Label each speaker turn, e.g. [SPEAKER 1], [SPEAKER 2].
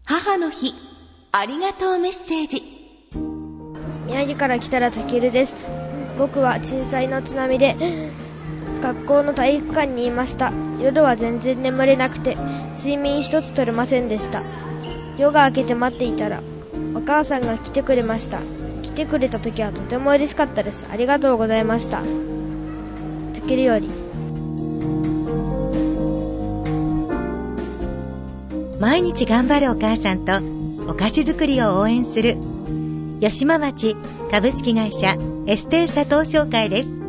[SPEAKER 1] 母の日ありがとうメッセージ。
[SPEAKER 2] 宮城から来たらたけるです。僕は震災の津波で学校の体育館にいました。夜は全然眠れなくて睡眠一つ取れませんでした。夜が明けて待っていたらお母さんが来てくれました。来てくれた時はとても嬉しかったです。ありがとうございました。たけるより。
[SPEAKER 3] 毎日頑張るお母さんとお菓子作りを応援する吉間町株式会社エステー佐藤商会です。